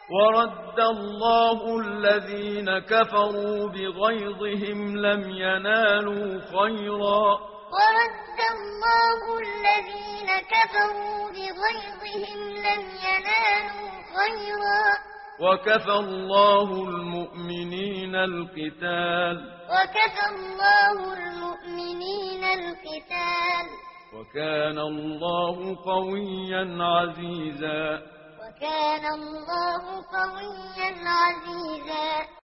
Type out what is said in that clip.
ورد الله الذين كفروا بغيظهم لم ينالوا خيرا ورد الله الذين كفروا بغيظهم لم ينالوا خيرا وكفى الله المؤمنين القتال وكفى الله المؤمنين القتال وكان الله قويا عزيزا وكان الله قويا عزيزا